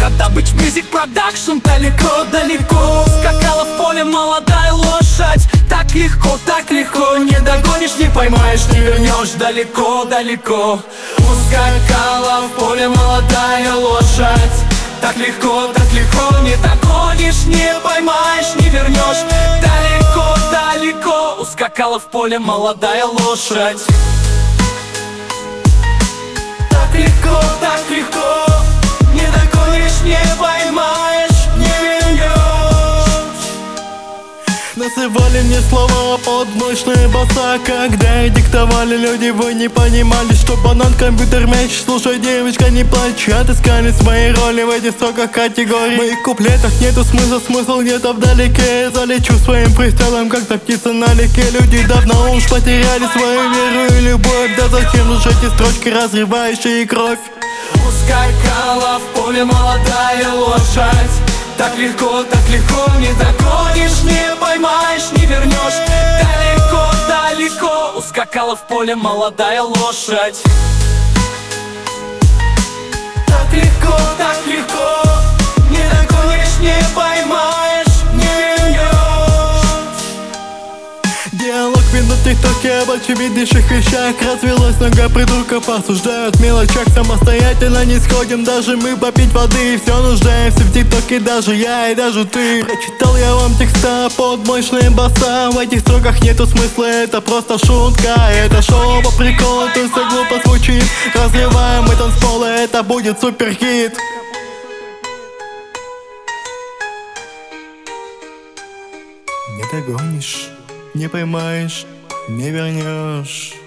Добыть Music Production далеко-далеко. Скакала в поле молодая лошадь. Так легко, не догонишь, не поймаешь, не вернешь. Далеко-далеко. Ускакала в поле молодая лошадь. Так легко, не догонишь, не поймаешь, не вернешь. Далеко-далеко. Ускакала в поле молодая лошадь. Так легко, не догонишь, не поймаешь, не вернешь. Называли мне слова подмощные баса. Когда диктовали люди, вы не понимали, что банан, компьютер, мяч. Слушай, девочка, не плачь, отыскали свои роли в этих строках категорий. В моих куплетах нету смысла, смысл где-то вдалеке. Залечу своим фристайлом, как-то птица налегке. Люди давно уж потеряли свою веру и любовь. Да зачем же эти строчки, разрывающие кровь? Ускакала в поле молодая лошадь. Так легко, не догонишь, не поймаешь, не вернешь. Далеко-далеко. Ускакала в поле молодая лошадь. Так легко, не догонишь, не поймаешь, не вернешь. Диалог в ТикТоке об очевиднейших вещах. Развелась много придурков, осуждают в мелочах. Самостоятельно не сходим даже мы попить воды. И все нуждаемся в ТикТоке, даже я и даже ты. Прочитал я вам текста под мощные баса. В этих строках нету смысла, это просто шутка. Это шоу по приколу, тут все глупо звучит. Разрываем мы танцполы, это будет суперхит. Не догонишь, не поймаешь, не вернешь.